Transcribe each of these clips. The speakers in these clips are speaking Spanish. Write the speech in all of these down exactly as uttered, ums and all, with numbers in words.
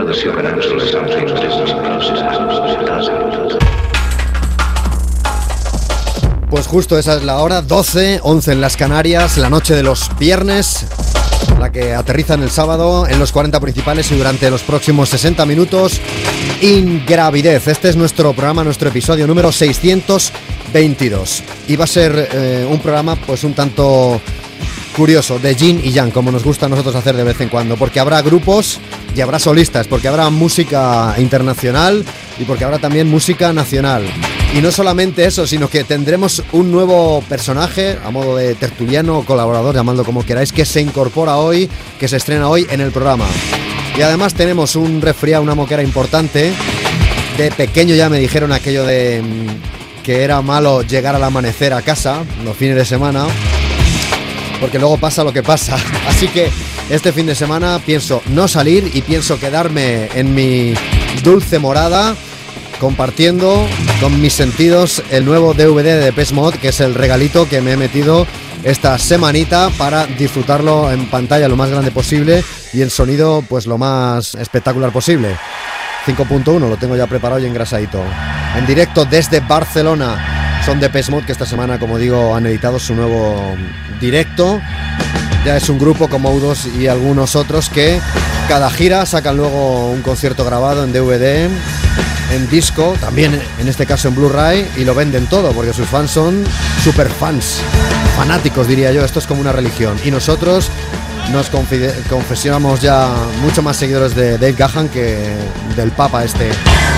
Pues justo esa es la hora, doce, once en las Canarias, la noche de los viernes, la que aterriza en el sábado en los cuarenta principales y durante los próximos sesenta minutos, Ingravidez. Este es nuestro programa, nuestro episodio número seiscientos veintidós. Y va a ser eh, un programa pues un tanto curioso, de yin y yang, como nos gusta a nosotros hacer de vez en cuando, porque habrá grupos y habrá solistas, porque habrá música internacional y porque habrá también música nacional. Y no solamente eso, sino que tendremos un nuevo personaje, a modo de tertuliano o colaborador, llamadlo como queráis, que se incorpora hoy, que se estrena hoy en el programa. Y además tenemos un resfriado, una moquera importante. De pequeño ya me dijeron aquello de que era malo llegar al amanecer a casa, los fines de semana, porque luego pasa lo que pasa. Así que este fin de semana pienso no salir y pienso quedarme en mi dulce morada, compartiendo con mis sentidos el nuevo D V D de Depeche Mode, que es el regalito que me he metido esta semanita para disfrutarlo en pantalla lo más grande posible y en sonido pues lo más espectacular posible. cinco punto uno lo tengo ya preparado y engrasadito. En directo desde Barcelona son Depeche Mode, que esta semana, como digo, han editado su nuevo directo. Ya es un grupo como U dos y algunos otros que cada gira sacan luego un concierto grabado en D V D, en disco, también en este caso en Blu-ray, y lo venden todo porque sus fans son super fans, fanáticos diría yo. Esto es como una religión y nosotros nos confide- confesionamos ya mucho más seguidores de Dave Gahan que del Papa este.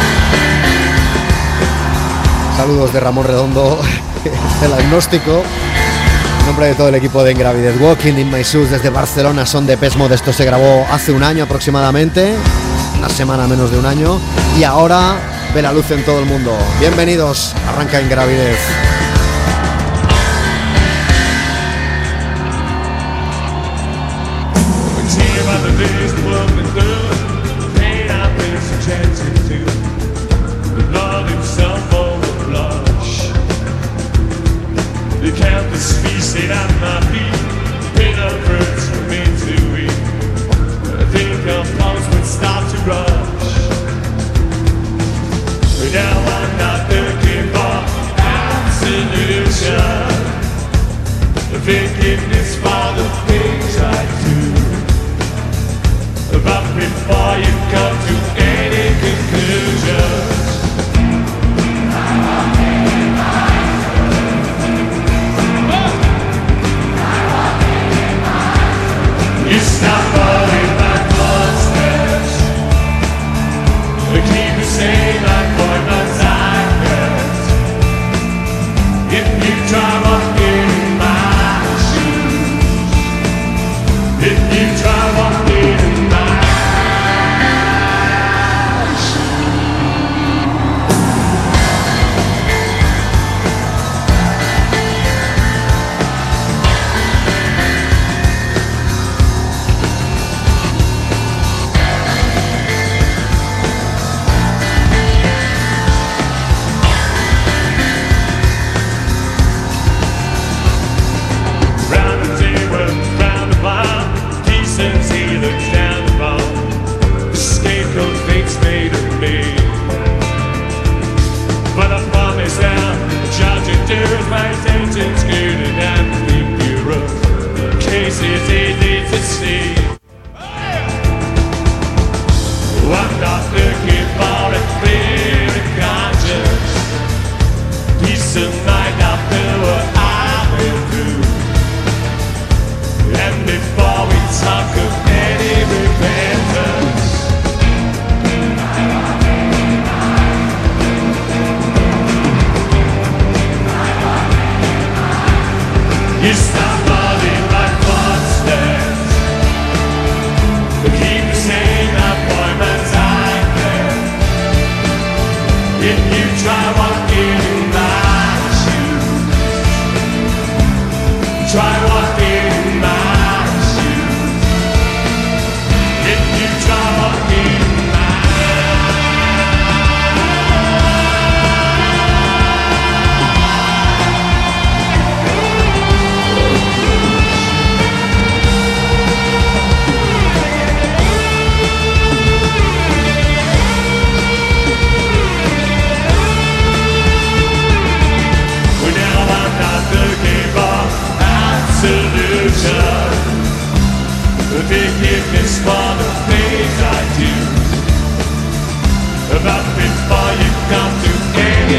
Saludos de Ramón Redondo, el agnóstico. En nombre de todo el equipo de Ingravidez, Walking in My Shoes desde Barcelona, son Depeche Mode. Esto se grabó hace un año aproximadamente, una semana menos de un año, y ahora ve la luz en todo el mundo. Bienvenidos, arranca Ingravidez. Forgiveness for the things I do, but before you come to any conclusions, you stop falling back footsteps, keep the same appointments I kept. If you try walking in my if you try walking in my round the table, round the bar, since he looks down the ball, the scapegoat fate's made of me. But I promise now, judge and jurors, my intentions good and I'm the bureau. Case is easy to see. I'm not looking for a clear conscience, peace of mind after what I've been through. And before we talk of any repentance, you stop falling like footsteps,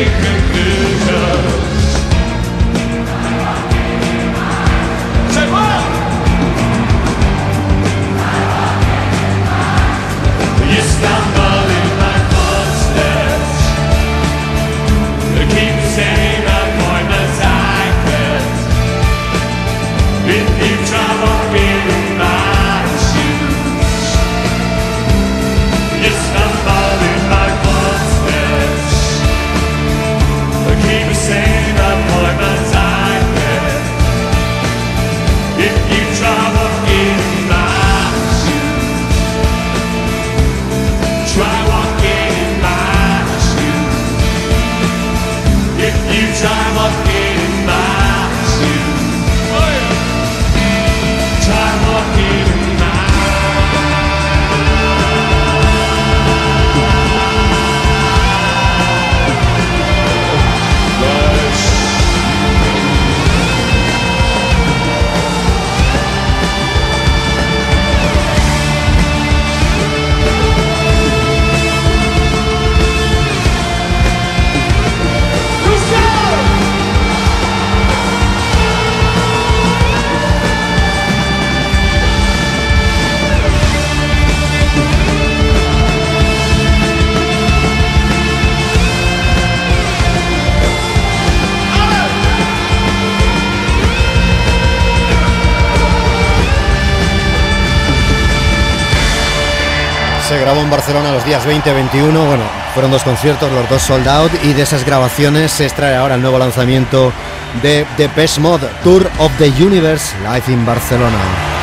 Se grabó en Barcelona los días veinte y veintiuno, bueno, fueron dos conciertos, los dos sold out, y de esas grabaciones se extrae ahora el nuevo lanzamiento de Depeche Mode, Tour of the Universe, Live in Barcelona.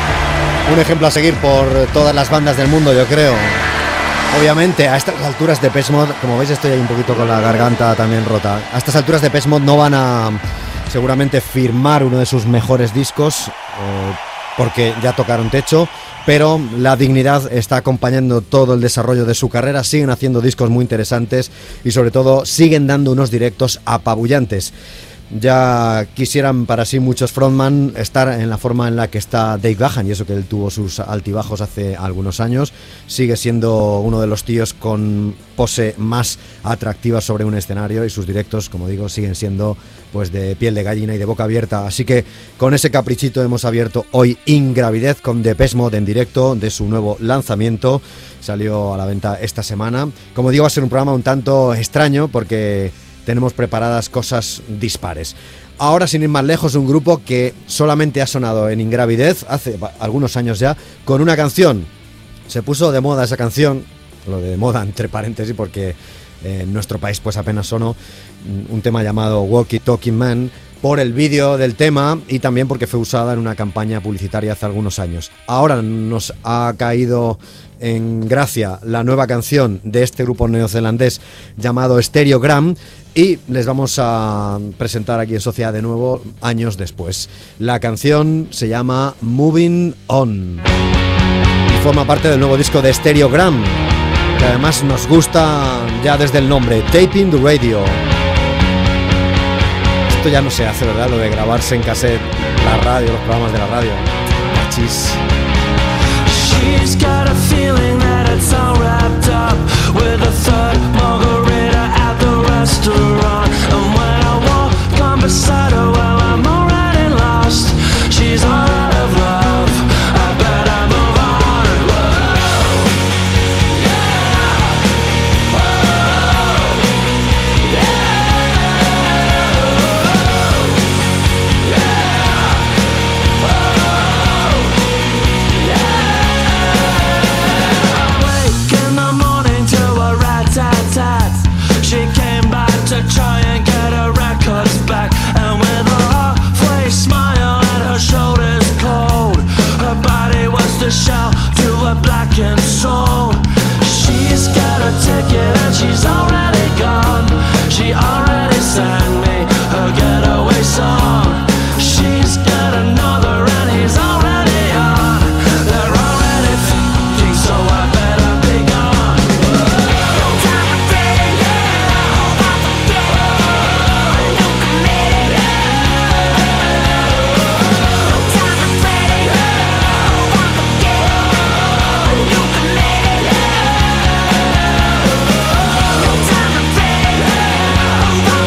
Un ejemplo a seguir por todas las bandas del mundo, yo creo. Obviamente, a estas alturas Depeche Mode, como veis estoy ahí un poquito con la garganta también rota, a estas alturas Depeche Mode no van a seguramente firmar uno de sus mejores discos, eh, porque ya tocaron techo, pero la dignidad está acompañando todo el desarrollo de su carrera, siguen haciendo discos muy interesantes y sobre todo siguen dando unos directos apabullantes. Ya quisieran para sí muchos frontman estar en la forma en la que está Dave Gahan, y eso que él tuvo sus altibajos hace algunos años. Sigue siendo uno de los tíos con pose más atractiva sobre un escenario, y sus directos, como digo, siguen siendo pues de piel de gallina y de boca abierta. Así que con ese caprichito hemos abierto hoy Ingravidez con Depeche Mode en directo de su nuevo lanzamiento. Salió a la venta esta semana. Como digo, va a ser un programa un tanto extraño porque tenemos preparadas cosas dispares. Ahora, sin ir más lejos, un grupo que solamente ha sonado en Ingravidez hace algunos años ya, con una canción. Se puso de moda esa canción, lo de moda entre paréntesis, porque en nuestro país pues apenas sonó, un tema llamado Walkie Talking Man, por el vídeo del tema y también porque fue usada en una campaña publicitaria hace algunos años. Ahora nos ha caído en gracia la nueva canción de este grupo neozelandés llamado Stereogram, y les vamos a presentar aquí en Sociedad de nuevo años después. La canción se llama Moving On y forma parte del nuevo disco de Stereogram, que además nos gusta ya desde el nombre, Taping the Radio. Esto ya no se hace, ¿verdad? Lo de grabarse en cassette, la radio, los programas de la radio. Machis. She's got a feeling that it's all wrapped up with a third margarita at the restaurant. And when I walk on beside her, well, I'm already lost. She's all out of love. I better move on. Whoa. Yeah. Whoa. Yeah. Yeah. Whoa. Awake in the morning to a rat-tat-tat. She came back to try and get her records back, and with a halfway smile and her shoulders cold, her body was the shell to a blackened soul. She's got a ticket and she's already gone. She already sang me her getaway song. She's got another and he's already on. They're already f***ing, so I better be gone. No time for dating, yeah. No time for dating. No committing, yeah. No time for dating, yeah. No time for dating. No committing, yeah. No time for dating, yeah. No time for dating.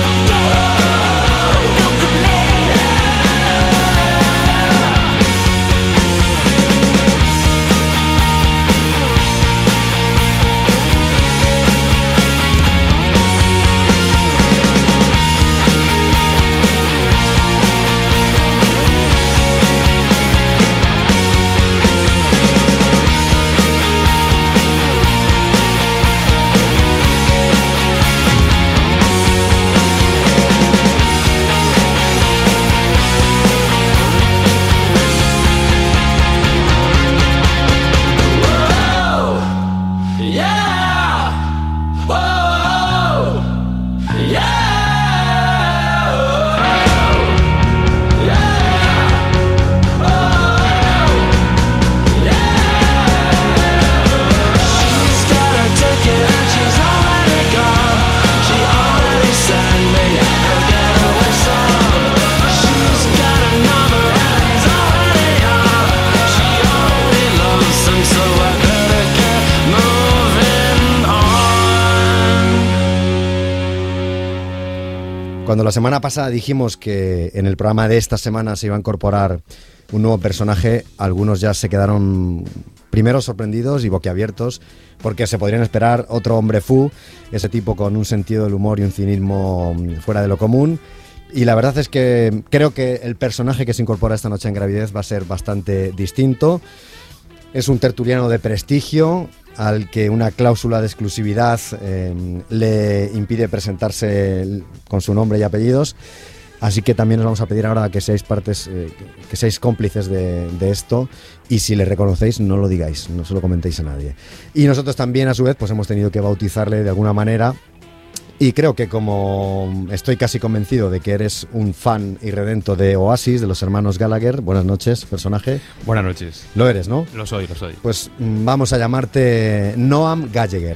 cuando la semana pasada dijimos que en el programa de esta semana se iba a incorporar un nuevo personaje, algunos ya se quedaron primero sorprendidos y boquiabiertos, porque se podrían esperar otro hombre fu, ese tipo con un sentido del humor y un cinismo fuera de lo común. Y la verdad es que creo que el personaje que se incorpora esta noche en Gravidez va a ser bastante distinto. Es un tertuliano de prestigio al que una cláusula de exclusividad eh, le impide presentarse con su nombre y apellidos. Así que también os vamos a pedir ahora que seáis partes, eh, que seáis cómplices de, de esto, y si le reconocéis no lo digáis, no se lo comentéis a nadie. Y nosotros también a su vez pues hemos tenido que bautizarle de alguna manera. Y creo que como estoy casi convencido de que eres un fan irredento de Oasis, de los hermanos Gallagher, buenas noches, personaje. Buenas noches. Lo eres, ¿no? Lo soy, lo soy. Pues vamos a llamarte Noam Gallagher,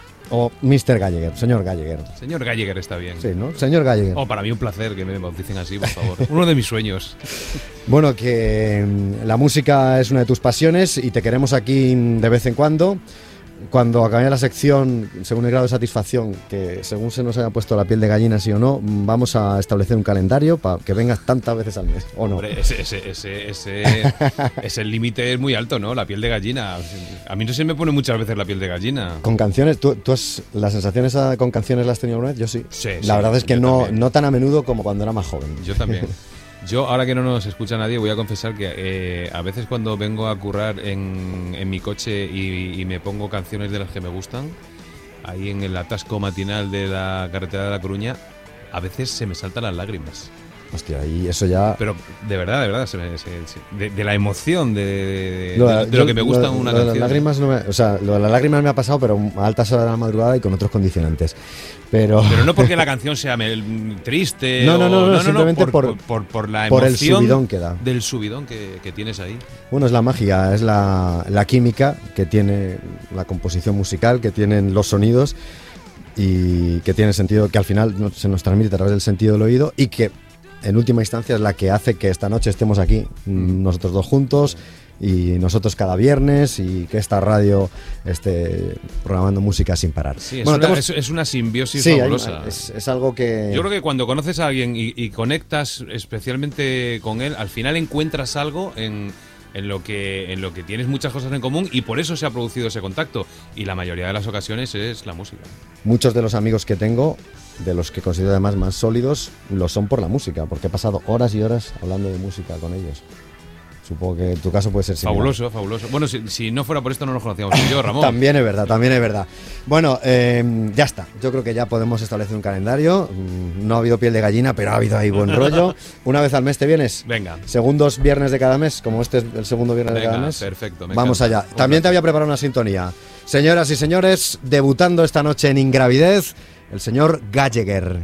o mister Gallagher, señor Gallagher. Señor Gallagher está bien. Sí, ¿no? Señor Gallagher. Oh, para mí un placer que me bauticen así, por favor. Uno de mis sueños. Bueno, que la música es una de tus pasiones y te queremos aquí de vez en cuando. Cuando acabe la sección, según el grado de satisfacción, que según se nos haya puesto la piel de gallina, sí o no, vamos a establecer un calendario para que vengas tantas veces al mes, ¿o no? Hombre, ese, ese, ese, ese, ese límite es muy alto, ¿no? La piel de gallina. A mí no se me pone muchas veces la piel de gallina. Con canciones, ¿tú, tú has, la sensación esa con canciones la has tenido alguna vez? Yo sí. Sí, la sí, verdad es que yo no, también. no tan a menudo como cuando era más joven. Yo también. Yo, ahora que no nos escucha nadie, voy a confesar que eh, a veces cuando vengo a currar en, en mi coche y, y me pongo canciones de las que me gustan, ahí en el atasco matinal de la carretera de La Coruña, a veces se me saltan las lágrimas. Hostia, y eso ya... Pero de verdad, de verdad, se me- se- se- de, de la emoción, de, de- Lo de- de- de yo- lo que me gusta lo de- una lo de canción. Las lágrimas no me, o sea, lo de las lágrimas me ha pasado, pero a altas horas de la madrugada y con otros condicionantes. Pero, Pero no porque la canción sea mel- triste. No, no, o- no, no, simplemente por, por- por, por la por el emoción subidón que da. del subidón que, que tienes ahí. bueno, es la magia, es la, la química que tiene la composición musical, que tienen los sonidos y que tiene sentido, que al final no- se nos transmite a través del sentido del oído y que en última instancia es la que hace que esta noche estemos aquí, mm, nosotros dos juntos y nosotros cada viernes y que esta radio esté programando música sin parar. Sí, es, Bueno, una, tenemos- es, es una simbiosis sí, hay- fabulosa. es, es algo que... Yo creo que cuando conoces a alguien y, y conectas especialmente con él, al final encuentras algo en, en lo que en lo que tienes muchas cosas en común y por eso se ha producido ese contacto. Y la mayoría de las ocasiones es la música. Muchos de los amigos que tengo, de los que considero además más sólidos, lo son por la música, porque he pasado horas y horas hablando de música con ellos. Supongo que en tu caso puede ser similar. Fabuloso, fabuloso. Bueno, si, si no fuera por esto no nos conocíamos tú y yo, Ramón. También es verdad, también es verdad. Bueno, eh, ya está. Yo creo que ya podemos establecer un calendario. Mm, No ha habido piel de gallina, pero ha habido ahí buen rollo. Una vez al mes te vienes. Venga. Segundos viernes de cada mes, como este es el segundo viernes de Venga, cada mes. perfecto, me Vamos encanta. allá. Un También te placer. había preparado una sintonía. Señoras y señores, debutando esta noche en Ingravidez, el señor Gallagher.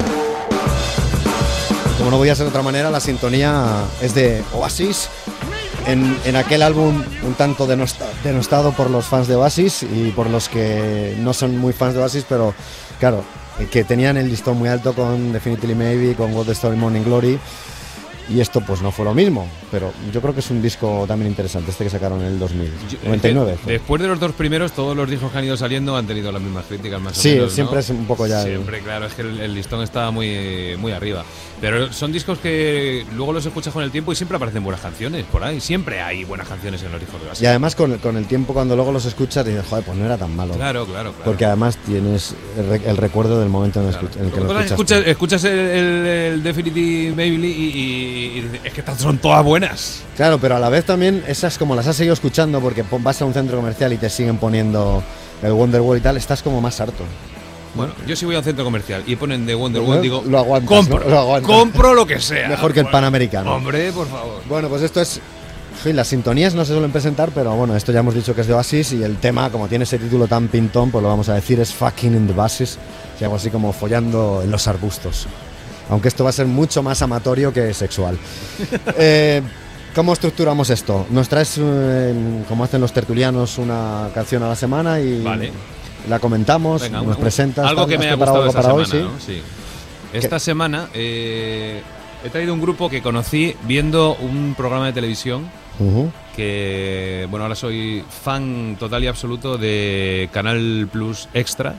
Como no voy a ser de otra manera, la sintonía es de Oasis. En, en aquel álbum un tanto denosta- denostado por los fans de Oasis y por los que no son muy fans de Oasis, pero claro, eh, que tenían el listón muy alto con Definitely Maybe, con What the Story Morning Glory, y esto pues no fue lo mismo, pero yo creo que es un disco también interesante, este que sacaron en el dos mil Yo- noventa y nueve. es que después de los dos primeros, todos los discos que han ido saliendo han tenido las mismas críticas, más Sí, o menos. ¿no? siempre es un poco ya el- Siempre, claro, es que el, el listón está muy, muy arriba. Pero son discos que luego los escuchas con el tiempo y siempre aparecen buenas canciones por ahí. Siempre hay buenas canciones en los discos de Oasis. Y además con el, con el tiempo cuando luego los escuchas dices, joder, pues no era tan malo. Claro, claro, claro. Porque además tienes el, re- el recuerdo del momento en el, Claro. escuch- en el que lo Otra cosa es escuchas. escuchas, escuchas el, el, el Definitely Maybe y, y- y dices, es que estas son todas buenas. Claro, pero a la vez también esas como las has seguido escuchando porque pon- vas a un centro comercial y te siguen poniendo el Wonderwall y tal, estás como más harto. Bueno, yo si voy a un centro comercial y ponen de Lo- Wonderwall, digo, lo aguantas, compro, ¿no? Lo aguantas. compro lo que sea. Mejor que el Bueno, Panamericano. Hombre, por favor. Bueno, pues esto es... Sí, las sintonías no se suelen presentar, pero bueno, esto ya hemos dicho que es de Oasis y el tema, como tiene ese título tan pintón, pues lo vamos a decir, es Fucking in the Buses, que algo así como follando en los arbustos. Aunque esto va a ser mucho más amatorio que sexual. Eh, ¿Cómo estructuramos esto? Nos traes, eh, como hacen los tertulianos, una canción a la semana y Vale. la comentamos, Venga, nos un- presentas. algo que ¿Has me ha preparado gustado algo esta para semana, hoy? Sí. ¿no? Sí. Esta semana eh, he traído un grupo que conocí viendo un programa de televisión Ujú. que, bueno, ahora soy fan total y absoluto de Canal Plus Extra.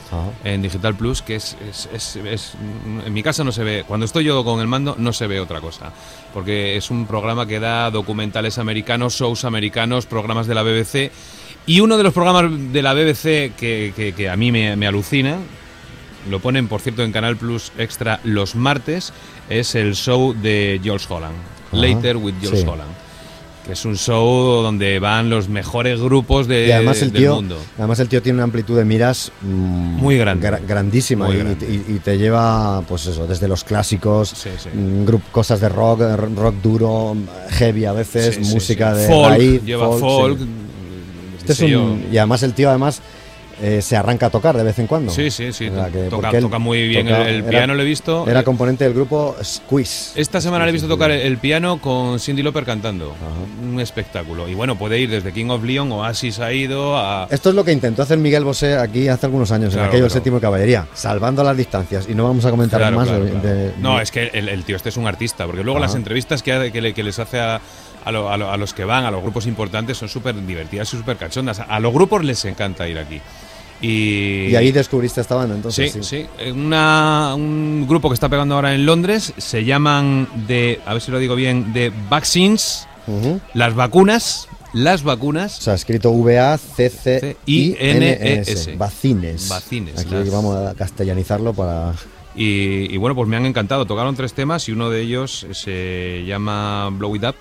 Ajá. en Digital Plus, que es, es, es, es- en mi casa no se ve, cuando estoy yo con el mando no se ve otra cosa, porque es un programa que da documentales americanos, shows americanos, programas de la B B C, y uno de los programas de la B B C que, que, que a mí me, me alucina, lo ponen por cierto en Canal Plus Extra los martes, es el show de Jools Holland, Ajá. Later with Jools Sí. Holland, que es un show donde van los mejores grupos de, Y además el del tío, mundo. además el tío tiene una amplitud de miras mm, Muy grande. gra- grandísima Muy y, grande. y- y te lleva, pues eso, desde los clásicos, Sí, sí. mm, grup- cosas de rock, eh, rock duro, heavy a veces, Sí, sí, música sí. de folk, raíz, lleva folk, folk. sí. qué Este es sé yo. un- y además el tío además eh, se arranca a tocar de vez en cuando. Sí, sí, sí. O sea que- toca, porque él toca muy bien toca- el, el era- piano, lo he visto. Era Eh, componente del grupo Squeeze. Esta semana le he visto Sí, sí, tocar sí. el, el piano con Cyndi Lauper cantando. Ajá. Un espectáculo. Y bueno, puede ir desde King of Leon, Oasis ha ido a... Esto es lo que intentó hacer Miguel Bosé aquí hace algunos años, Claro, en aquello del pero- Séptimo de Caballería, salvando las distancias. Y no vamos a comentar Claro, más claro, de- claro. de- No, es que el, el tío este es un artista, porque luego Ajá. las entrevistas que, ha- que, le- que les hace a, a, lo- a lo- a los que van, a los grupos importantes, son súper divertidas y súper cachondas. A los grupos les encanta ir aquí. Y, Y ahí descubriste esta banda, entonces. Sí, sí. Una- un grupo que está pegando ahora en Londres, se llaman de, a ver si lo digo bien, de Vaccines, Ujú. las vacunas, las vacunas. O sea, escrito V A C C I N E S. C-I-N-E-S. Vacines. Vacines, Aquí las- vamos a castellanizarlo para. Y, y bueno, pues me han encantado. Tocaron tres temas y uno de ellos se llama Blow It Up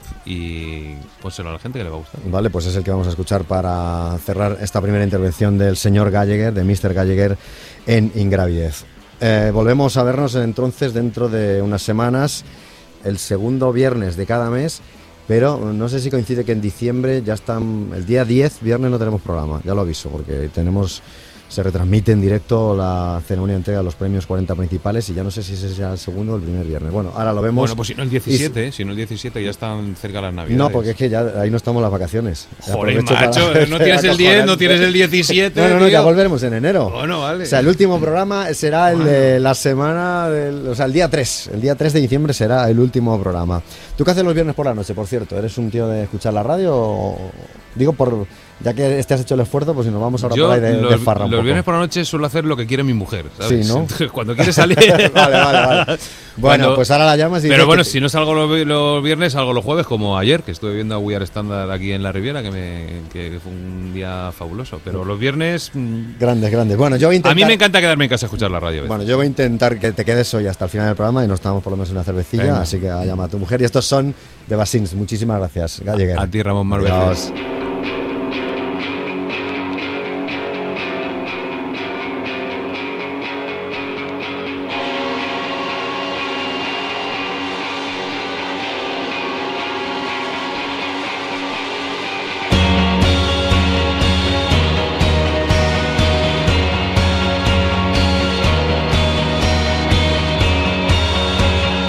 y pónselo a la gente que le va a gustar. Vale, pues es el que vamos a escuchar para cerrar esta primera intervención del señor Gallagher, de mister Gallagher, en Ingravidez. Eh, volvemos a vernos entonces dentro de unas semanas, el segundo viernes de cada mes, pero no sé si coincide que en diciembre ya están, el día diez, viernes no tenemos programa, ya lo aviso, porque tenemos... Se retransmite en directo la ceremonia de entrega de los premios cuarenta principales y ya no sé si ese será el segundo o el primer viernes. Bueno, ahora lo vemos. Bueno, pues si no el diecisiete, ¿eh? si no el diecisiete ya están cerca las navidades. No, porque es que ya ahí no estamos las vacaciones. Ya Joder, aprovecho macho, para- no tienes el diez, no tienes el diecisiete. No, no, no, tío. ya volveremos en enero. Bueno, vale. O sea, el último programa será el de la semana, del, o sea, el día tres. El día tres de diciembre será el último programa. ¿Tú qué haces los viernes por la noche, por cierto? ¿Eres un tío de escuchar la radio? O- digo, por ya que este has hecho el esfuerzo, pues si nos vamos ahora Yo por ahí de, de los, farra un los poco. viernes por la noche suelo hacer lo que quiere mi mujer, ¿sabes? Sí, ¿no? Entonces, cuando quiere salir... vale, vale, vale. Bueno, Cuando- pues ahora la llamas y Pero dices bueno, que- si no salgo los, los viernes, salgo los jueves, como ayer, que estuve viendo a We Are Standard aquí en la Riviera, que, me, que fue un día fabuloso. Pero los viernes... mm, Grandes, grandes. Bueno, yo voy a intentar... A mí me encanta quedarme en casa a escuchar la radio. a veces. Bueno, yo voy a intentar que te quedes hoy hasta el final del programa y nos tomamos por lo menos una cervecilla, Venga. así que llama a tu mujer. Y estos son de Basins. Muchísimas gracias, Gallagher. A ti, Ramón Marbella. Adiós.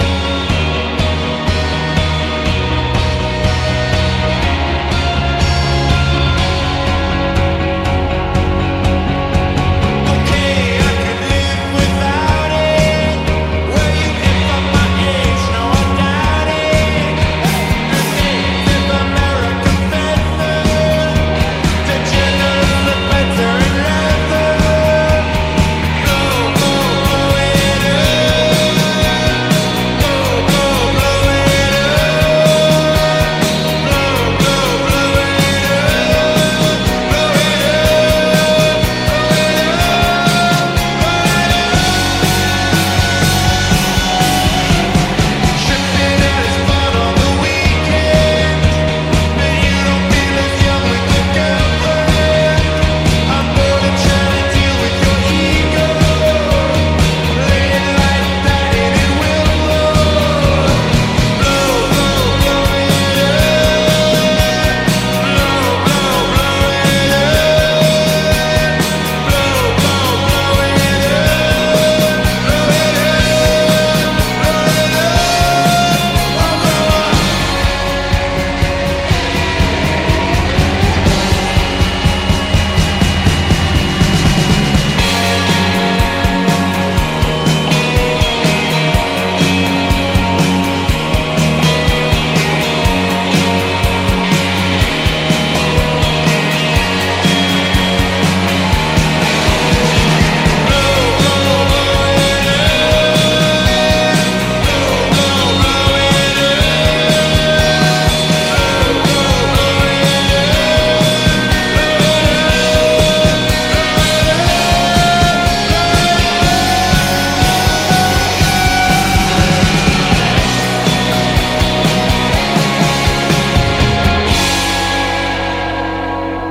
Thank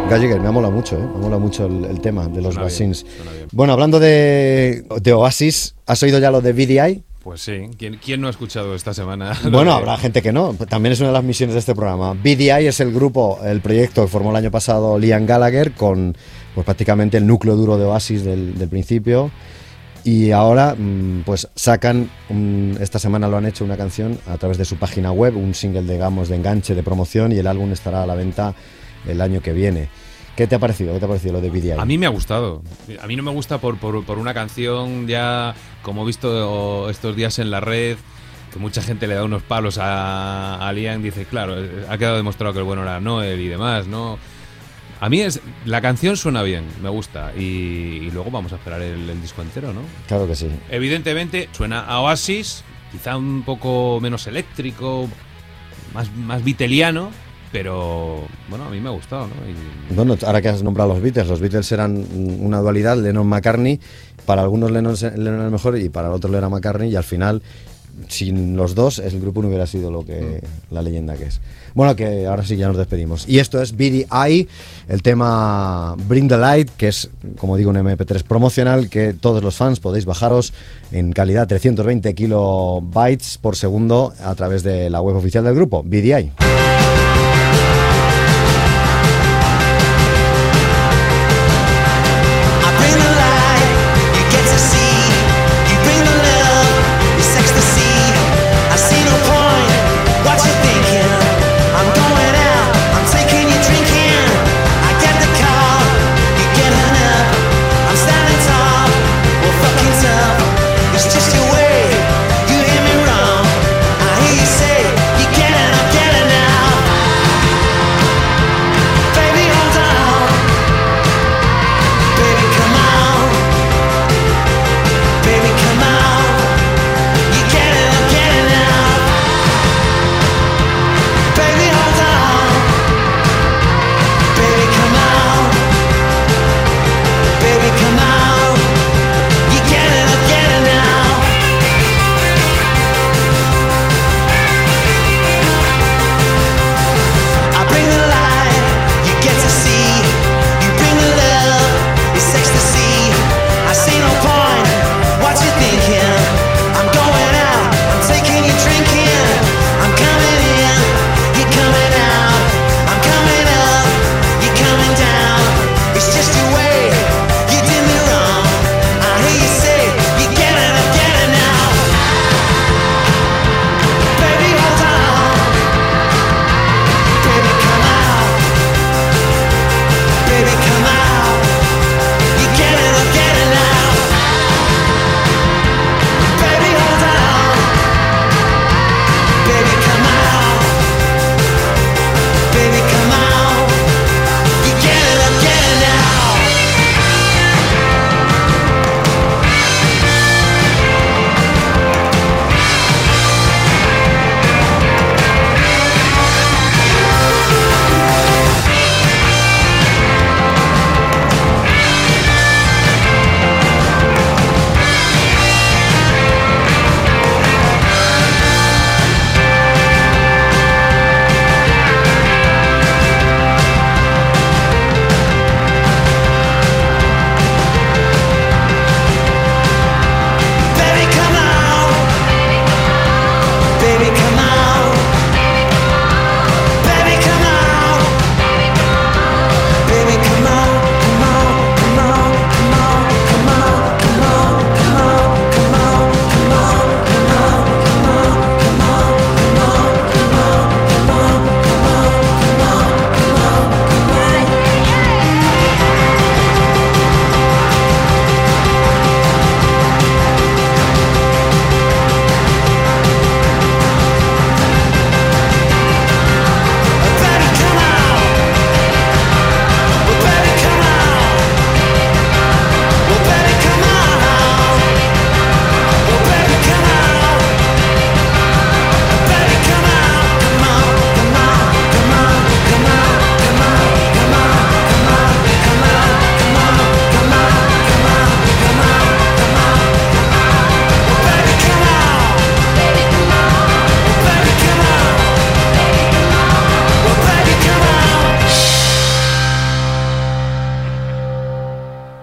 Gallagher, me mola mucho, ¿eh? Me mola mucho el, el tema de los Suena Basins. bien, suena bien. Bueno, hablando de, de Oasis, ¿has oído ya lo de B D I? Pues sí, ¿quién, quién no ha escuchado esta semana? Bueno, de... habrá gente que no. También es una de las misiones de este programa. B D I es el grupo, el proyecto que formó el año pasado Liam Gallagher con pues prácticamente el núcleo duro de Oasis del, del principio. Y ahora pues sacan, un, esta semana lo han hecho, una canción a través de su página web, un single, digamos, de enganche, de promoción, y el álbum estará a la venta el año que viene. ¿Qué te ha parecido? ¿Qué te ha parecido lo de B D I? A mí me ha gustado. A mí no me gusta por, por, por una canción ya, como he visto estos días en la red, que mucha gente le da unos palos a, a Liam, dice, claro, ha quedado demostrado que el bueno era Noel y demás, ¿no? A mí es la canción suena bien, me gusta, y, y luego vamos a esperar el, el disco entero, ¿no? Claro que sí. Evidentemente suena a Oasis, quizá un poco menos eléctrico, más, más beatliano, pero bueno, a mí me ha gustado, ¿no? Y... Bueno, ahora que has nombrado a los Beatles, los Beatles eran una dualidad, Lennon-McCartney, para algunos Lennon, Lennon el mejor y para otros era McCartney, y al final, sin los dos, el grupo no hubiera sido lo que mm. la leyenda que es. Bueno, que ahora sí ya nos despedimos. Y esto es B D I, el tema Bring the Light, que es, como digo, un eme pe tres promocional que todos los fans podéis bajaros en calidad trescientos veinte kilobytes por segundo a través de la web oficial del grupo, B D I. Now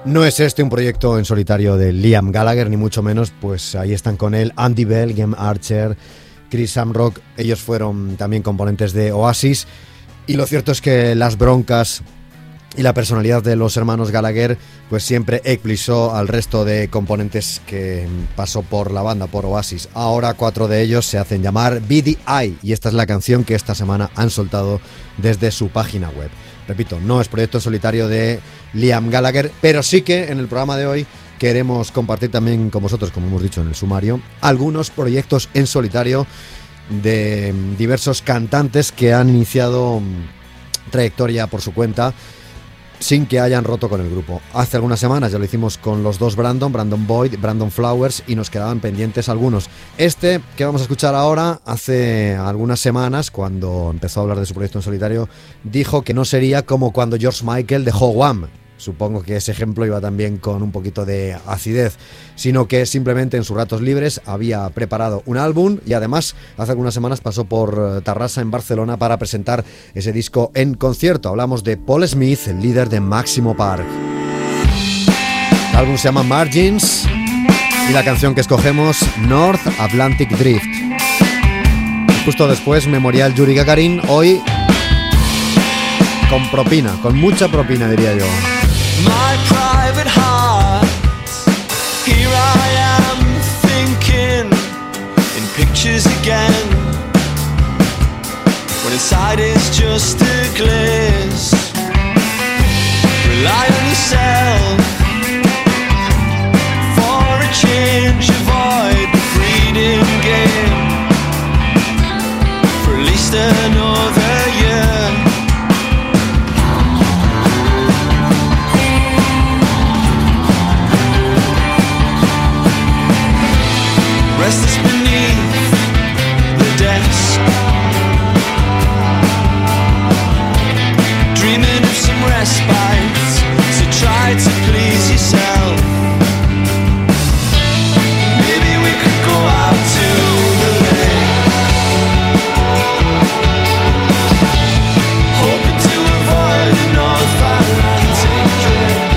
No es este un proyecto en solitario de Liam Gallagher, ni mucho menos, pues ahí están con él Andy Bell, Gem Archer, Chris Shamrock. Ellos fueron también componentes de Oasis, y lo cierto es que las broncas y la personalidad de los hermanos Gallagher pues siempre eclipsó al resto de componentes que pasó por la banda, por Oasis. Ahora cuatro de ellos se hacen llamar B D I, y esta es la canción que esta semana han soltado desde su página web. Repito, no es proyecto solitario de Liam Gallagher, pero sí que en el programa de hoy queremos compartir también con vosotros, como hemos dicho en el sumario, algunos proyectos en solitario de diversos cantantes que han iniciado trayectoria por su cuenta sin que hayan roto con el grupo. Hace algunas semanas ya lo hicimos con los dos Brandon, Brandon Boyd, Brandon Flowers, y nos quedaban pendientes algunos. Este que vamos a escuchar ahora, hace algunas semanas, cuando empezó a hablar de su proyecto en solitario, dijo que no sería como cuando George Michael dejó Wham. Supongo que ese ejemplo iba también con un poquito de acidez, sino que simplemente en sus ratos libres había preparado un álbum, y además hace algunas semanas pasó por Tarrasa en Barcelona para presentar ese disco en concierto. Hablamos de Paul Smith, el líder de Máximo Park. El álbum se llama Margins y la canción que escogemos, North Atlantic Drift. Justo después, Memorial Yuri Gagarin, hoy con propina, con mucha propina diría yo. My private heart, here I am thinking in pictures again, when inside is just a gliss. Rely on yourself for a change, avoid the breeding game for at least another year. Restless beneath the desk, dreaming of some respite, so try to please yourself. Maybe we could go out to the lake, hoping to avoid the North Atlantic drift.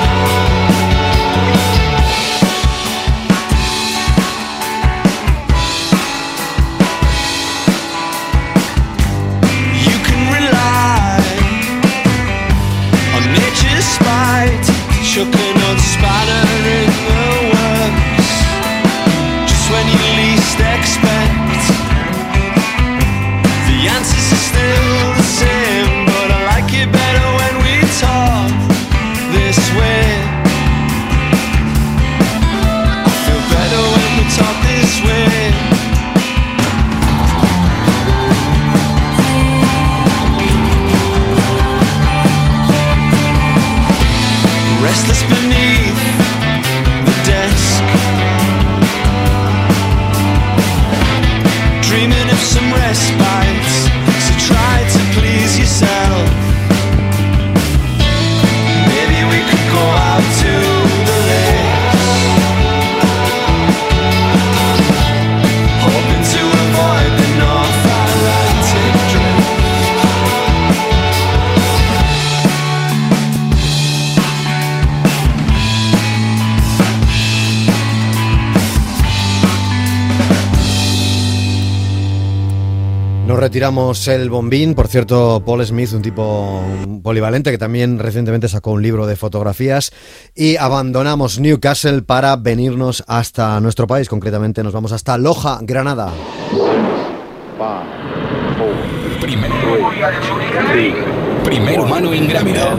Shook and unspanner in the works, just when you least expect. The answers are still the same, but I like it better when we talk this way. I feel better when we talk this way. Restless beneath the desk, dreaming of some respite, so try to please yourself. Maybe we could go out to the lakes, hoping to avoid the North Atlantic drift. Nos retiramos el bombín. Por cierto, Paul Smith, un tipo polivalente que también recientemente sacó un libro de fotografías, y abandonamos Newcastle para venirnos hasta nuestro país. Concretamente nos vamos hasta Loja, Granada. Primer, primer humano ingrávido.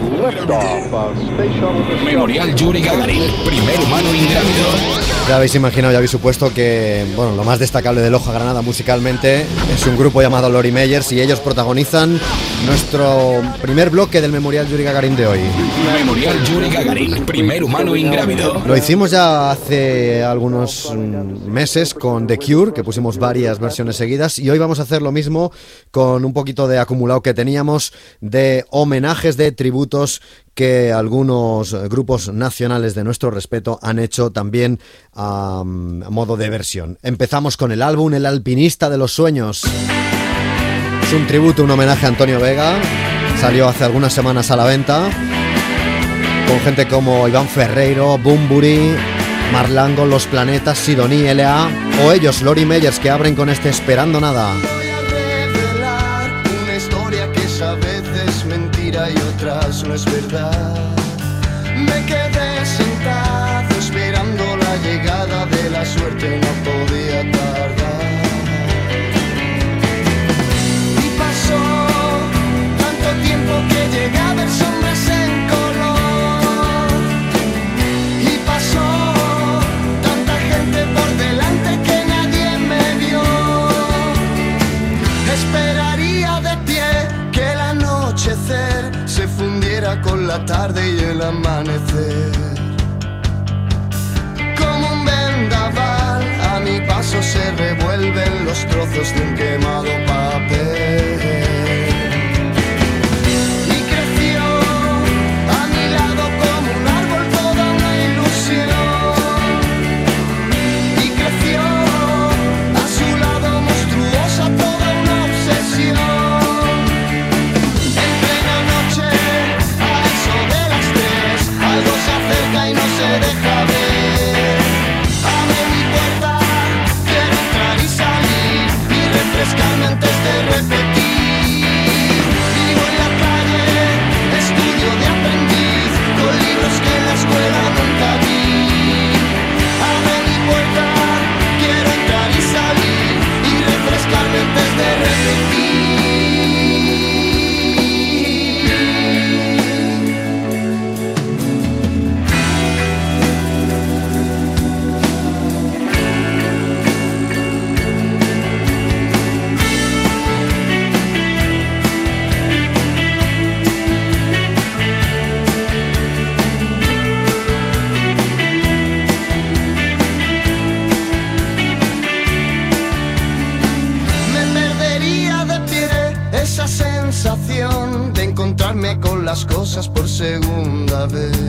Memorial Yuri Gagarin, primer humano ingrávido. Ya habéis imaginado, ya habéis supuesto que, bueno, lo más destacable de Loja, Granada musicalmente es un grupo llamado Lori Meyers, y ellos protagonizan nuestro primer bloque del Memorial Yuri Gagarin de hoy. Memorial Yuri Gagarin, primer humano ingrávido. Lo hicimos ya hace algunos meses con The Cure, que pusimos varias versiones seguidas, y hoy vamos a hacer lo mismo con un poquito de acumulado que teníamos de homenajes, de tributos que algunos grupos nacionales de nuestro respeto han hecho también um, a modo de versión. Empezamos con el álbum El Alpinista de los Sueños. Es un tributo, un homenaje a Antonio Vega. Salió hace algunas semanas a la venta. con gente como Iván Ferreiro, Bunbury, Marlango, Los Planetas, Sidoní, L A o ellos, Lori Meyers, que abren con este Esperando Nada. Voy a revelar una historia que es a veces mentira y otras no es verdad. Me quedé sentado esperando la llegada de la suerte, no podía tardar. Y pasó tanto tiempo que llegué a ver sombras en color. Y pasó tanta gente por delante que nadie me vio. Esperaría de pie que el anochecer se fundiera con la tarde y el amanecer. Como un vendaval a mi paso se revuelven los trozos de un quemado papel. Y creció a mi lado como un árbol toda una ilusión. Y creció a su lado monstruosa toda una obsesión. En plena noche, a eso de las tres, algo se acerca y no se deja ver. Abre mi puerta, quiero entrar y salir y refrescarme antes de repetir. Vivo en la calle, estudio de aprendiz, con libros que en la escuela nunca vi. Abre mi puerta, quiero entrar y salir y refrescarme antes de repetir. Me perdería de pie esa sensación de encontrarme con las cosas por segunda vez.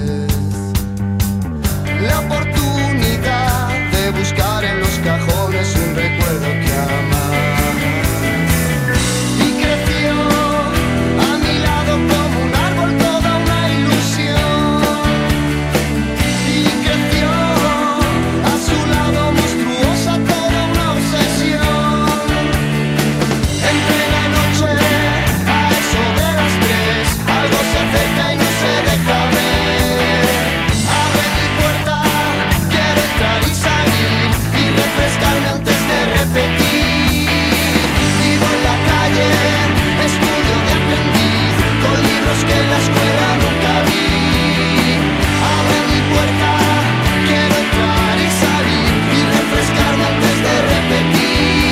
La oportunidad de buscar en los cajones un recuerdo que amar. Y creció a mi lado como un árbol toda una ilusión. Y creció a su lado monstruosa toda una obsesión. En plena noche, a eso de las tres, algo se acerca y no se deja ver. Abre mi puerta, quiero entrar y salir y refrescarme antes de repetir. Vivo en la calle, estudio de aprendiz, con libros que en la escuela nunca vi. Abre mi puerta, quiero entrar y salir y refrescarme antes de repetir.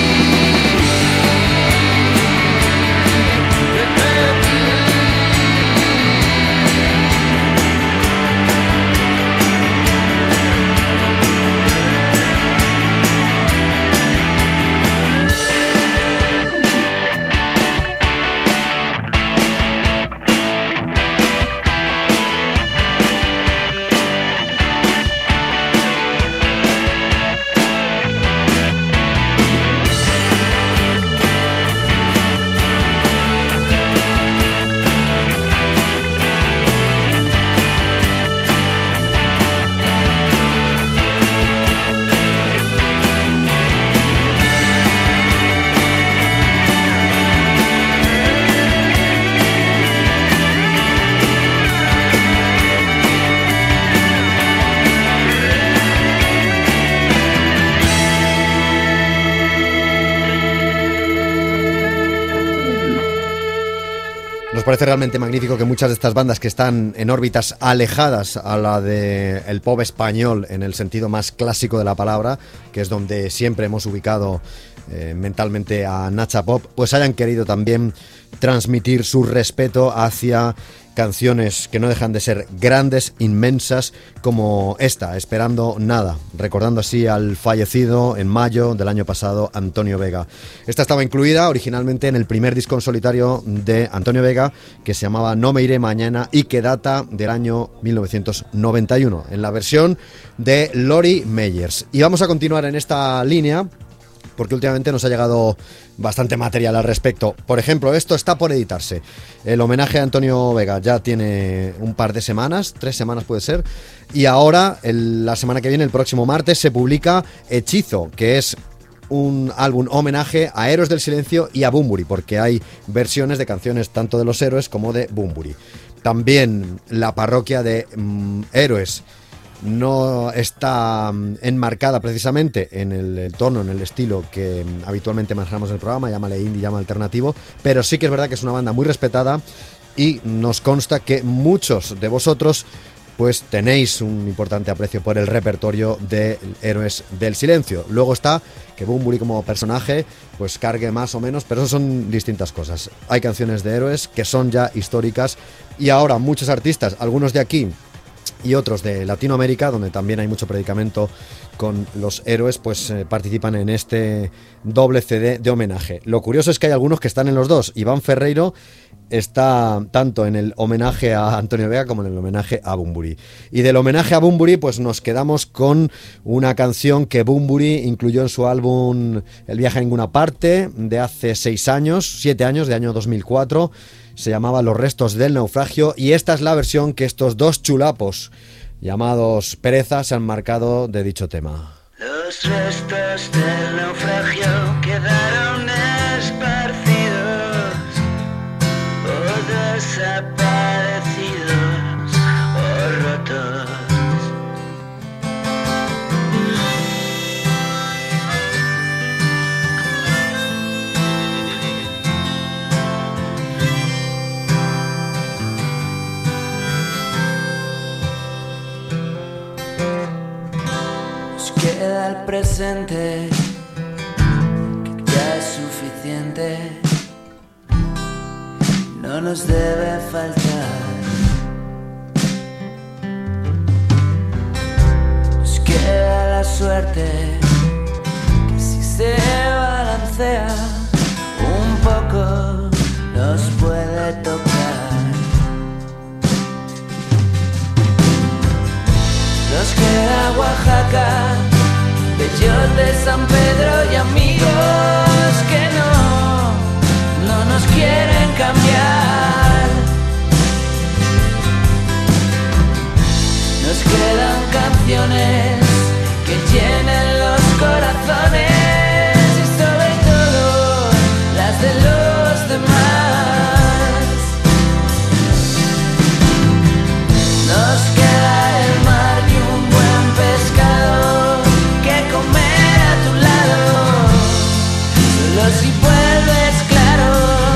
Nos parece realmente magnífico que muchas de estas bandas que están en órbitas alejadas a la del pop español en el sentido más clásico de la palabra, que es donde siempre hemos ubicado eh, mentalmente a Nacha Pop, pues hayan querido también transmitir su respeto hacia canciones que no dejan de ser grandes, inmensas, como esta, Esperando Nada, recordando así al fallecido en mayo del año pasado Antonio Vega. Esta estaba incluida originalmente en el primer disco en solitario de Antonio Vega, que se llamaba No me iré mañana y que data del año mil novecientos noventa y uno, en la versión de Lori Meyers. Y vamos a continuar en esta línea porque últimamente nos ha llegado bastante material al respecto. Por ejemplo, esto está por editarse. El homenaje a Antonio Vega ya tiene un par de semanas, tres semanas puede ser, y ahora, el, la semana que viene, el próximo martes, se publica Hechizo, que es un álbum homenaje a Héroes del Silencio y a Bunbury, porque hay versiones de canciones tanto de los Héroes como de Bunbury. También la parroquia de mmm, Héroes no está enmarcada precisamente en el, el tono, en el estilo que habitualmente manejamos en el programa, llámale indie, llámale alternativo, pero sí que es verdad que es una banda muy respetada y nos consta que muchos de vosotros pues tenéis un importante aprecio por el repertorio de Héroes del Silencio. Luego está que Bunbury como personaje pues cargue más o menos, pero eso son distintas cosas. Hay canciones de Héroes que son ya históricas y ahora muchos artistas, algunos de aquí y otros de Latinoamérica, donde también hay mucho predicamento con los Héroes, pues eh, participan en este doble C D de homenaje. Lo curioso es que hay algunos que están en los dos. Iván Ferreiro está tanto en el homenaje a Antonio Vega como en el homenaje a Bunbury. Y del homenaje a Bunbury pues nos quedamos con una canción que Bunbury incluyó en su álbum El viaje a ninguna parte, de hace seis años, siete años, de año dos mil cuatro. Se llamaba Los restos del naufragio, y esta es la versión que estos dos chulapos llamados Pereza se han marcado de dicho tema. Los restos del naufragio quedaron esparcidos o desaparecidos o rotos. Queda el presente, que ya es suficiente, no nos debe faltar. Nos queda la suerte, que si se balancea un poco, nos puede tocar. Nos queda Oaxaca, Bellote, San Pedro y amigos que no, no nos quieren cambiar. Nos quedan canciones que llenen los corazones y sobre todo las de los demás. Nos queda el mar y un buen pescado que comer a tu lado, solo si vuelves claro.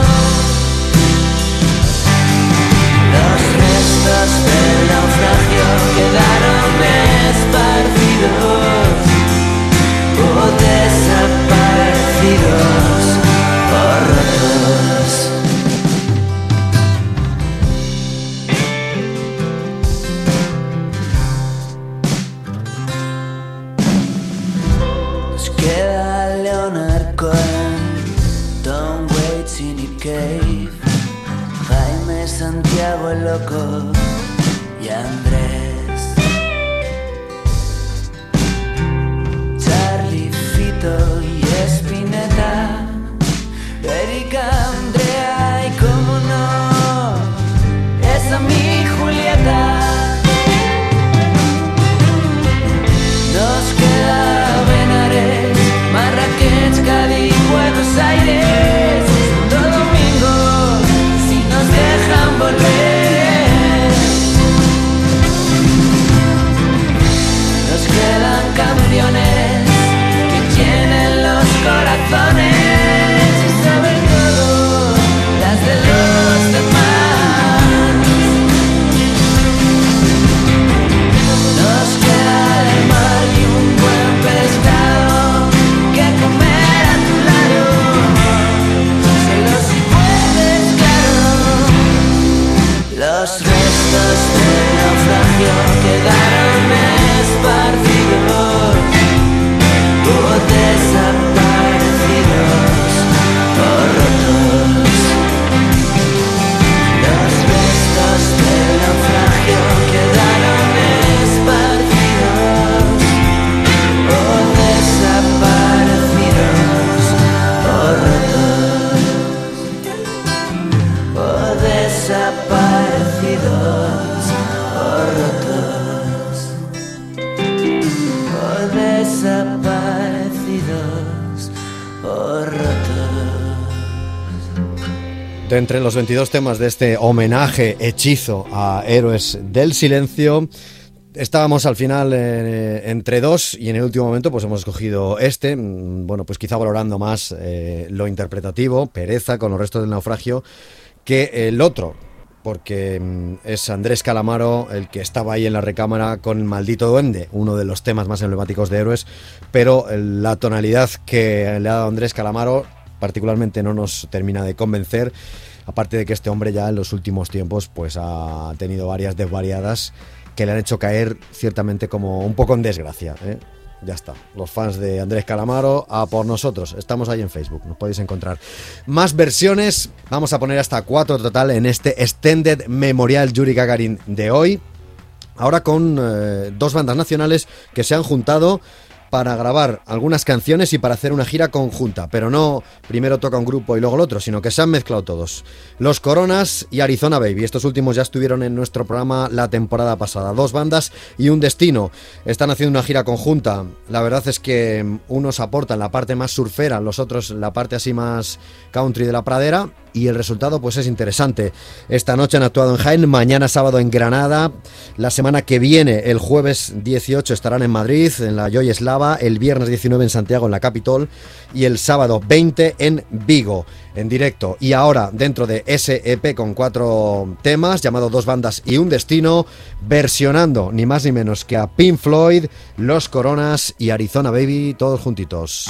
Los restos del naufragio quedaron esparcidos o desaparecidos o rotos. Queda Leonard Cohen, Tom Waits y Nick Cave, Jaime Santiago el Loco y Andrés, Charlie, Fito y Spinetta, Erika, Andrea y como no, esa mi Julieta. Nos queda Benares, Marrakech, Cádiz, Buenos Aires, Santo Domingo, si nos dejan volver. De entre los veintidós temas de este homenaje hechizo a Héroes del Silencio, estábamos al final eh, entre dos y en el último momento pues hemos escogido este, bueno, pues quizá valorando más eh, lo interpretativo, Pereza con los restos del naufragio, que el otro, porque mm, es Andrés Calamaro el que estaba ahí en la recámara con Maldito Duende, uno de los temas más emblemáticos de Héroes, pero la tonalidad que le ha dado Andrés Calamaro particularmente no nos termina de convencer, aparte de que este hombre ya en los últimos tiempos pues ha tenido varias desvariadas que le han hecho caer ciertamente como un poco en desgracia, ¿eh? Ya está, los fans de Andrés Calamaro a por nosotros, estamos ahí en Facebook, nos podéis encontrar más versiones, vamos a poner hasta cuatro total en este Extended Memorial Yuri Gagarin de hoy, ahora con eh, dos bandas nacionales que se han juntado para grabar algunas canciones y para hacer una gira conjunta, pero no primero toca un grupo y luego el otro, sino que se han mezclado todos. Los Coronas y Arizona Baby, estos últimos ya estuvieron en nuestro programa la temporada pasada, dos bandas y un destino, están haciendo una gira conjunta, la verdad es que unos aportan la parte más surfera, los otros la parte así más country de la pradera, y el resultado pues es interesante. Esta noche han actuado en Jaén, mañana sábado en Granada, la semana que viene, el jueves dieciocho estarán en Madrid, en la Joy Eslava, el viernes diecinueve en Santiago, en la Capitol, y el sábado veinte en Vigo, en directo. Y ahora, dentro de ese E P con cuatro temas, llamado Dos Bandas y un Destino, versionando ni más ni menos que a Pink Floyd, Los Coronas y Arizona Baby, todos juntitos.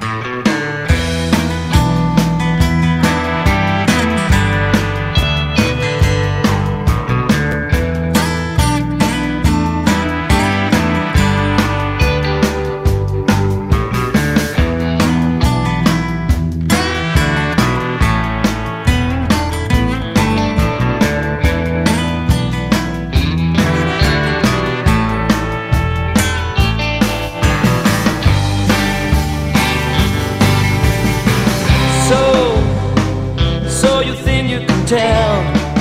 Tell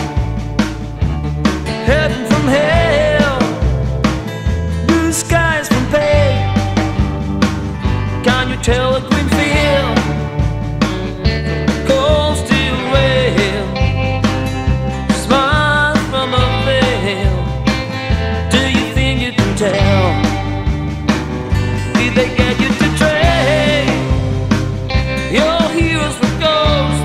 heaven from hell, blue skies from pale. Can you tell a green field, cold steel rail, smile from a veil? Do you think you can tell? Did they get you to trade your heroes for ghosts?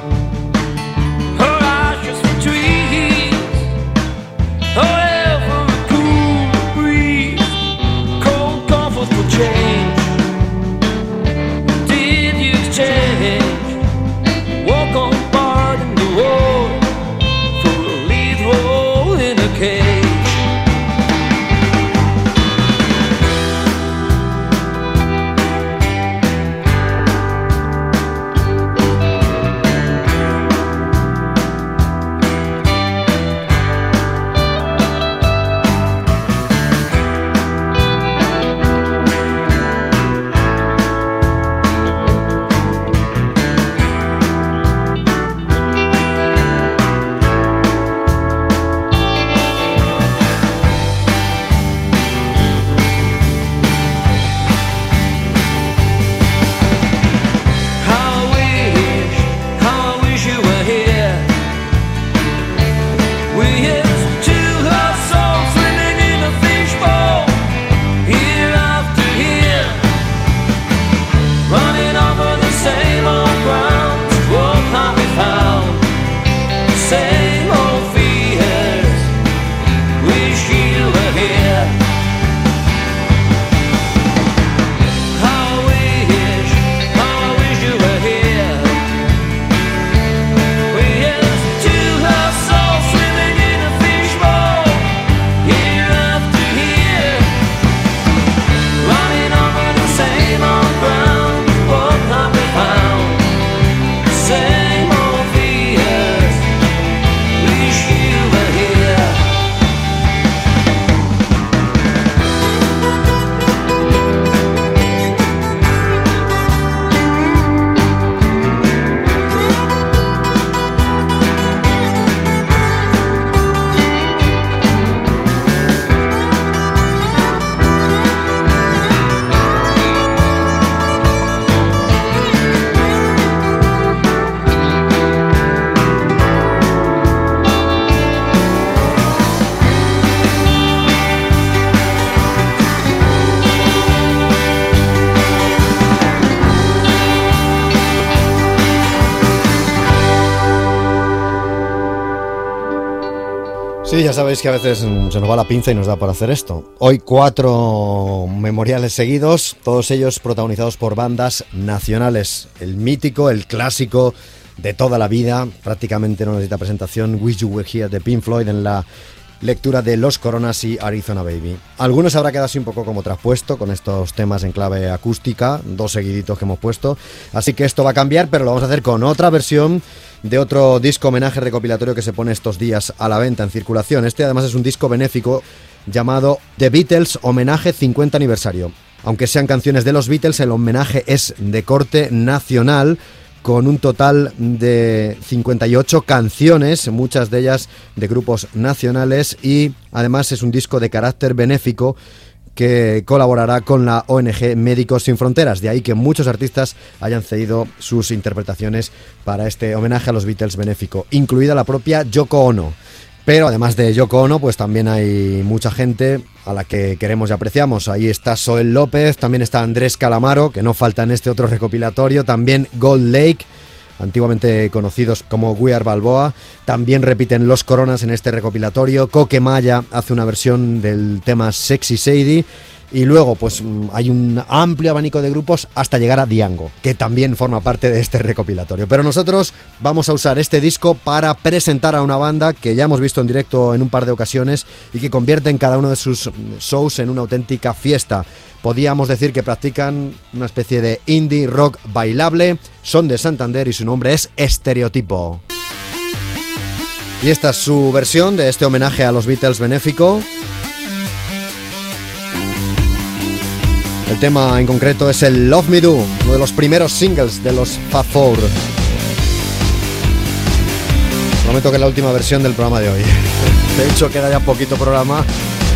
Change. Did you change? Walk on part in the war for a lead role in a cage. Sí, ya sabéis que a veces se nos va la pinza y nos da por hacer esto. Hoy cuatro memoriales seguidos, todos ellos protagonizados por bandas nacionales. El mítico, el clásico de toda la vida, prácticamente no necesita presentación, Wish You Were Here de Pink Floyd en la lectura de Los Coronas y Arizona Baby. Algunos habrá quedado así un poco como traspuesto con estos temas en clave acústica, dos seguiditos que hemos puesto, así que esto va a cambiar, pero lo vamos a hacer con otra versión de otro disco homenaje recopilatorio que se pone estos días a la venta en circulación. Este además es un disco benéfico llamado The Beatles Homenaje cincuenta Aniversario. Aunque sean canciones de los Beatles, el homenaje es de corte nacional, con un total de cincuenta y ocho canciones, muchas de ellas de grupos nacionales, y además es un disco de carácter benéfico que colaborará con la O N G Médicos Sin Fronteras. De ahí que muchos artistas hayan cedido sus interpretaciones para este homenaje a los Beatles benéfico, incluida la propia Yoko Ono. Pero además de Yoko Ono, pues también hay mucha gente a la que queremos y apreciamos. Ahí está Soel López, también está Andrés Calamaro, que no falta en este otro recopilatorio, también Gold Lake, antiguamente conocidos como We Are Balboa, también repiten Los Coronas en este recopilatorio. Coque Maya hace una versión del tema Sexy Sadie, y luego pues hay un amplio abanico de grupos hasta llegar a Diango, que también forma parte de este recopilatorio. Pero nosotros vamos a usar este disco para presentar a una banda que ya hemos visto en directo en un par de ocasiones y que convierte en cada uno de sus shows en una auténtica fiesta. Podíamos decir que practican una especie de indie rock bailable, son de Santander y su nombre es Estereotipo. Y esta es su versión de este homenaje a los Beatles benéfico. El tema en concreto es el Love Me Do, uno de los primeros singles de los Fab Four. Prometo que es la última versión del programa de hoy. De hecho, queda ya poquito programa.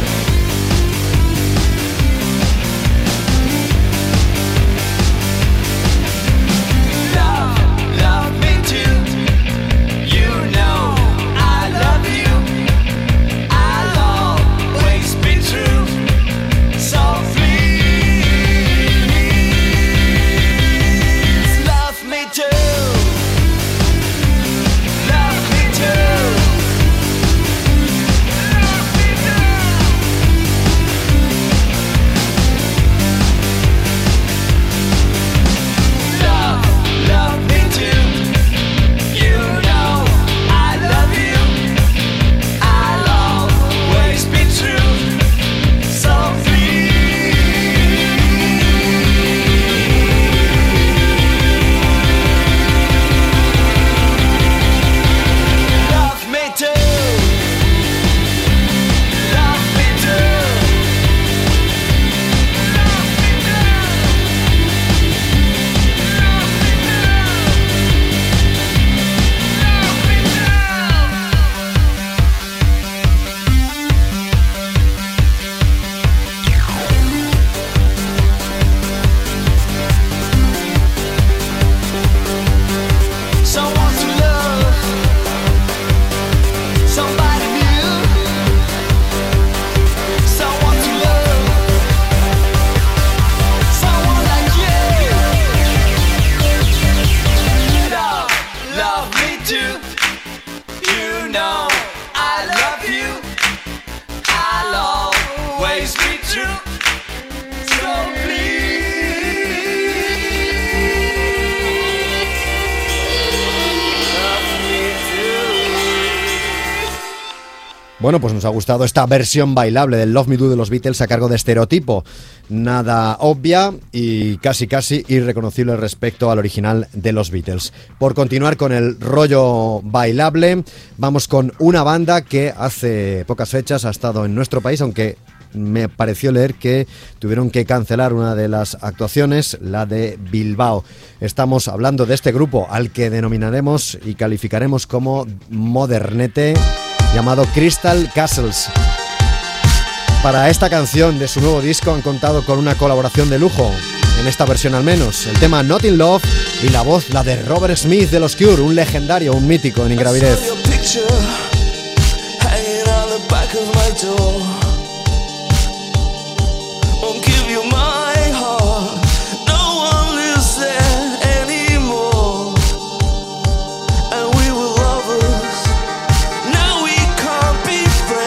Bueno, pues nos ha gustado esta versión bailable del Love Me Do de los Beatles a cargo de Estereotipo. Nada obvia y casi casi irreconocible respecto al original de los Beatles. Por continuar con el rollo bailable, vamos con una banda que hace pocas fechas ha estado en nuestro país, aunque me pareció leer que tuvieron que cancelar una de las actuaciones, la de Bilbao. Estamos hablando de este grupo al que denominaremos y calificaremos como modernete, llamado Crystal Castles. Para esta canción de su nuevo disco han contado con una colaboración de lujo, en esta versión al menos, el tema Not in Love y la voz, la de Robert Smith de los Cure, un legendario, un mítico en Ingravidez. Now we can't be friends.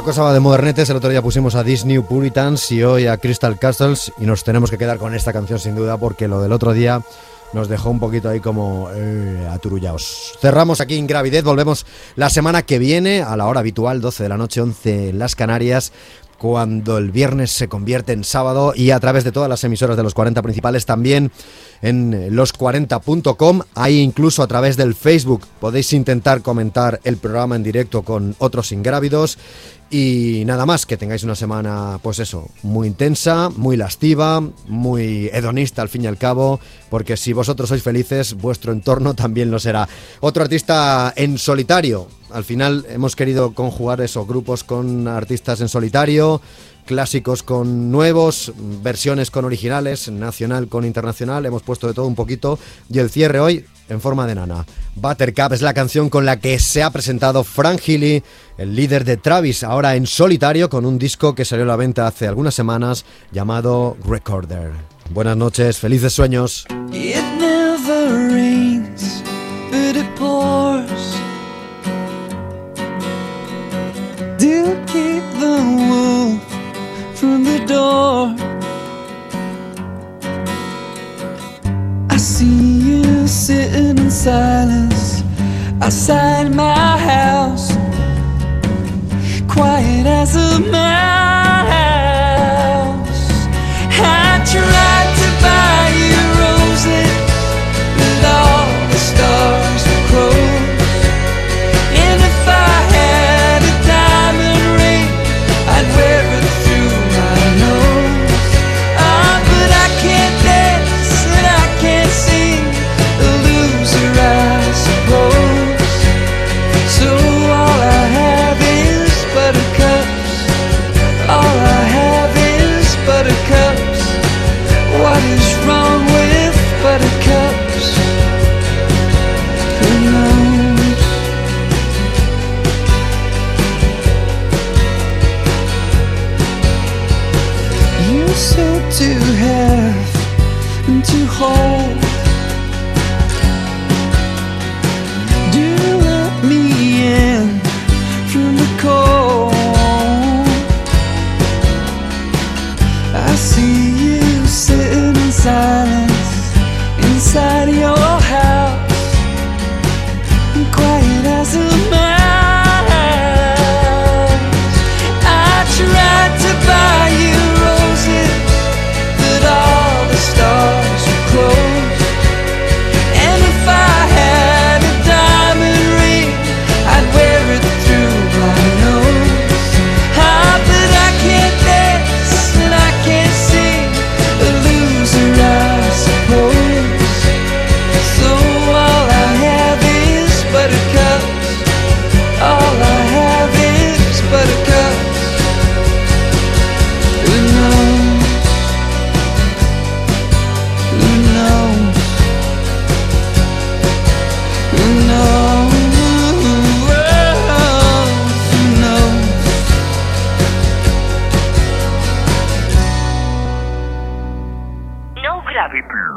cosa va de modernetes. El otro día pusimos a Disney Puritans y hoy a Crystal Castles, y nos tenemos que quedar con esta canción sin duda, porque lo del otro día nos dejó un poquito ahí como eh, aturullaos. Cerramos aquí Ingravidez, volvemos la semana que viene a la hora habitual, doce de la noche, once en las Canarias, cuando el viernes se convierte en sábado, y a través de todas las emisoras de los cuarenta principales, también en los cuarenta punto com, ahí incluso a través del Facebook podéis intentar comentar el programa en directo con otros ingrávidos. Y nada más, que tengáis una semana, pues eso, muy intensa, muy lasciva, muy hedonista al fin y al cabo, porque si vosotros sois felices, vuestro entorno también lo será. Otro artista en solitario. Al final hemos querido conjugar esos grupos con artistas en solitario, clásicos con nuevos, versiones con originales, nacional con internacional, hemos puesto de todo un poquito, y el cierre hoy en forma de nana. Buttercup es la canción con la que se ha presentado Frank Healy, el líder de Travis, ahora en solitario, con un disco que salió a la venta hace algunas semanas llamado Recorder. Buenas noches, felices sueños. It never rains, but it pours. Do keep the wolf from the door. I see you sitting in silence outside my house, quiet as a mouse. I tried to buy you roses, but all the stars were closed. And if I had a diamond ring, I'd wear it through my nose. Ah, but I can't dance and I can't sing, a loser I suppose. So all I have is buttercups. All I have is buttercups. What is wrong with buttercups? Who knows? You said to have and to hold. Do let me in from the cold. I see you sitting in silence inside your house, quiet as a mouse. I tried to buy you roses, but all the stars were closed. And if I had a diamond ring, I'd wear it through my nose. Ah, but I can't dance and I can't sing, a loser I suppose. So all I have is buttercups. All I have is buttercups. Who knows? Who knows? Who knows? Who knows? No gravity.